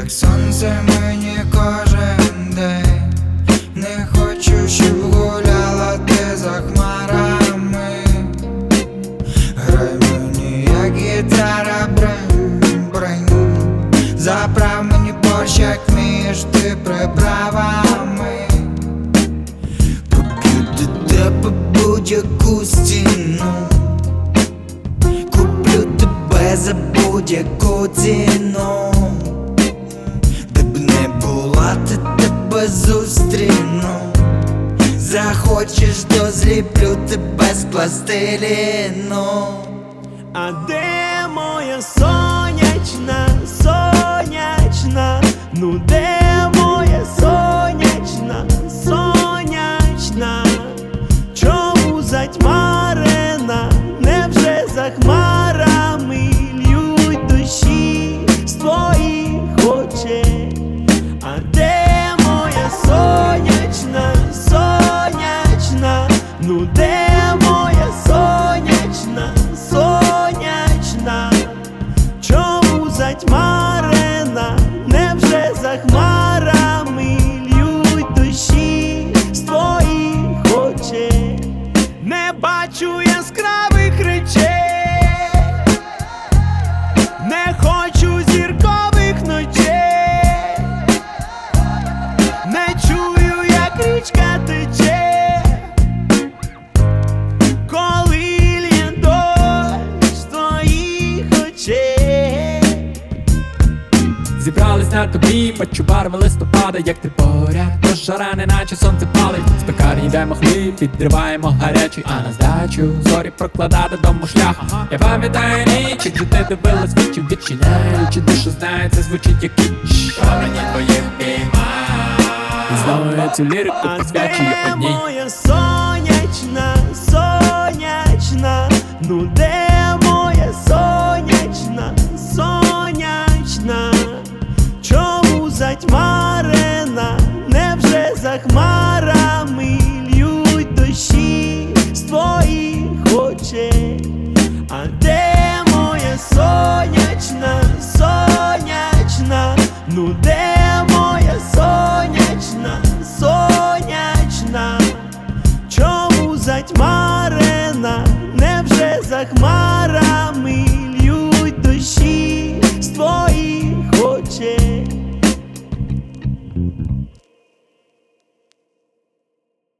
сонце мені кожен день. Не хочу, щоб гуляла ти за хмарами. Грай мені, як гітара, бринь-бринь. Заправ мені борщ, як вмієш ти приправами. Поб'ю до тебе будь-яку стіну. Куплю тебе за будь-яку ціну. Де б не була, ти тебе зустріну. Захочеш, то зліплю тебе з пластиліну. А де моя сонячна, сонячна? Ну де моя сонячна, сонячна? Чому затьмарена? Невже за хмарами льють дощі з твоїх очей? А де моя сонячна, сонячна? Ну де моя сонячна, сонячна? Чому затьмарена? Невже за хмарами льють дощі з твоїх очей? Не бачу яскравих речей, не хочу зіркових ночей, не чую, як річка тече, коли лє дощ з твоїх очей. Зібрались на тобі, бачу барви листопада, як ти поряд. Тож жара, неначе сонце палить. З пекарні йдемо хліб, підриваємо гарячий, а на здачу зорі прокладати дому шлях. Я пам'ятаю ніч, як же ти дивилась в очі, відчиняючи душу, знає, це звучить як кіч. Мені твоїх піймав. І знову я цю лірику посвячую одній. А де моя сонячна, сонячна? Ну де моя сонячна, сонячна? Чому затьмарена? Невже за хмарами льють дощі з твоїх очей? А де моя сонячна, сонячна? Ну де моя сонячна, сонячна? Чому затьмарена? Невже за хмарами